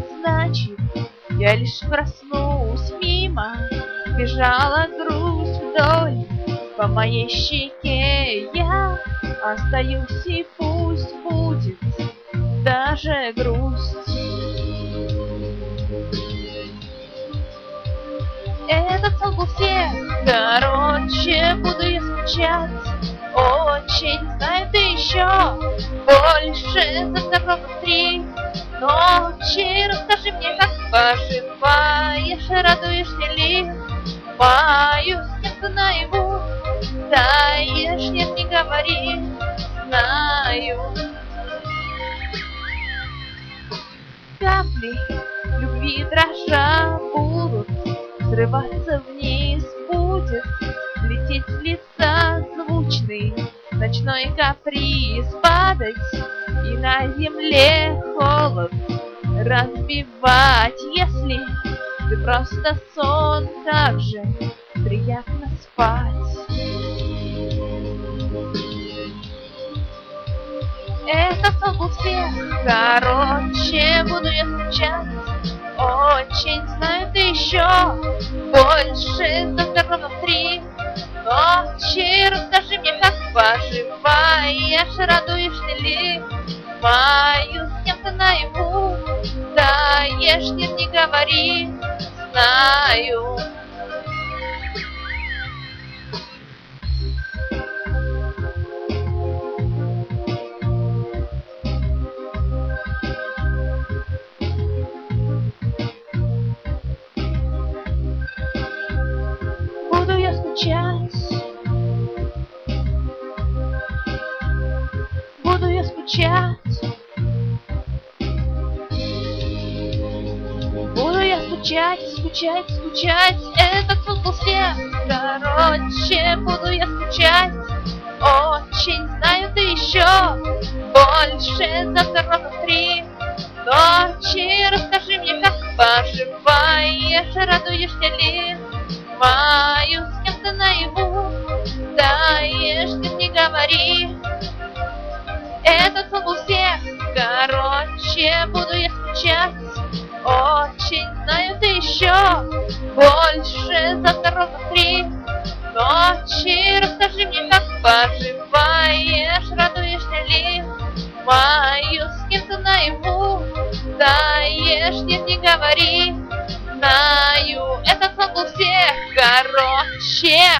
значит, я лишь проснулась мимо, бежала грусть вдоль по моей щеке. Я остаюсь, и пусть будет даже грусть. Этот сон был всех короче, буду я скучать очень. Знаю, ты еще больше за дорогу 3 ночи. Расскажи мне, как поживаешь, радуешься ли мою снегу наяву? Таешь, нет, не говори, знаю. Капли любви дрожа будут срываться вниз, будет лететь с лица звучный ночной каприз, падать и на земле холод разбивать. Если ты просто сон, так же приятно спать. Этот сон был всех короче, буду я скучать очень. Знаю, ты еще больше за дорогу 3 ночи. Расскажи мне, как поживаешь, радуешься ли мою с кем-то наяву? Даешь, нет, не говори, знаю. Буду я скучать, буду я скучать, буду я скучать, скучать, скучать. Этот сон был всех короче, буду я скучать очень. Знаю, ты еще больше за дорогу 3 ночи. Расскажи мне, как поживаешь, радуешься ли мою с кем-то наяву? Даешь, нет, не говори. Этот сон был всех короче, буду я скучать очень. Знаю, ты еще больше за дорогу 3 ночи. Расскажи мне, как поживаешь, радуешься ли мою с кем-то наяву? Даешь, нет, не говори, знаю. Этот сон был всех короче.